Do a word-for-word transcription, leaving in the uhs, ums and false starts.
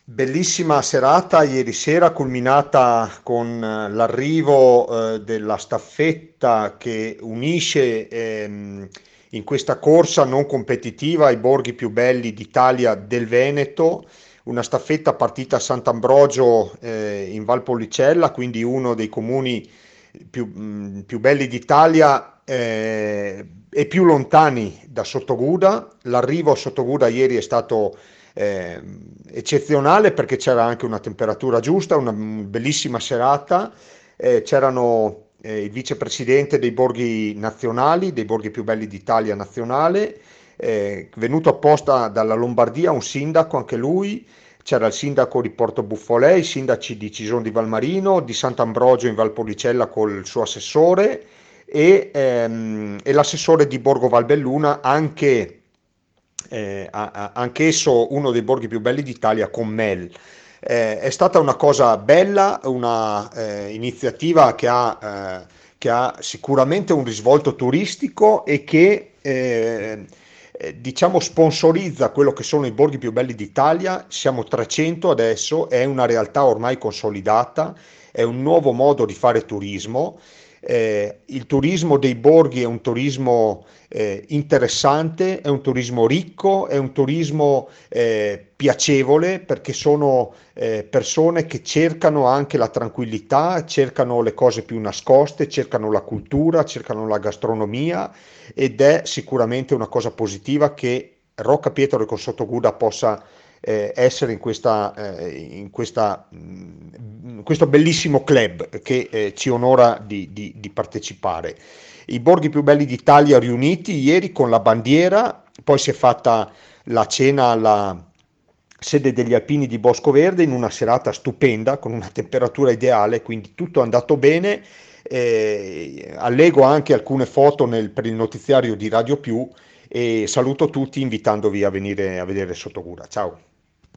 Bellissima serata ieri sera, culminata con eh, l'arrivo eh, della staffetta che unisce ehm, in questa corsa non competitiva i borghi più belli d'Italia del Veneto, una staffetta partita a Sant'Ambrogio eh, in Valpolicella, quindi uno dei comuni più, mh, più belli d'Italia eh, e più lontani da Sottoguda. L'arrivo a Sottoguda ieri è stato eh, eccezionale perché c'era anche una temperatura giusta, una bellissima serata, eh, c'erano eh, il vicepresidente dei borghi nazionali, dei borghi più belli d'Italia nazionale, eh, venuto apposta dalla Lombardia, un sindaco anche lui. C'era il sindaco di Porto Buffolè, i sindaci di Cison di Valmarino, di Sant'Ambrogio in Valpolicella col suo assessore e, ehm, e l'assessore di Borgo Valbelluna, anche, eh, a- a- anch'esso uno dei borghi più belli d'Italia, con Mel. Eh, è stata una cosa bella, una eh, iniziativa che ha, eh, che ha sicuramente un risvolto turistico e che eh, eh, diciamo sponsorizza quello che sono i borghi più belli d'Italia. Siamo trecento adesso, è una realtà ormai consolidata, è un nuovo modo di fare turismo. Eh, il turismo dei borghi è un turismo eh, interessante, è un turismo ricco, è un turismo eh, piacevole perché sono eh, persone che cercano anche la tranquillità, cercano le cose più nascoste, cercano la cultura, cercano la gastronomia ed è sicuramente una cosa positiva che Rocca Pietro e Consotoguda possa eh, essere in questa, eh, in questa, mh, in questo bellissimo club che eh, ci onora di, di, di partecipare. I borghi più belli d'Italia riuniti ieri con la bandiera, poi si è fatta la cena alla sede degli Alpini di Bosco Verde in una serata stupenda con una temperatura ideale, quindi tutto è andato bene. Eh, allego anche alcune foto nel- per il notiziario di Radio Più e saluto tutti invitandovi a venire a vedere Sottogura. Ciao.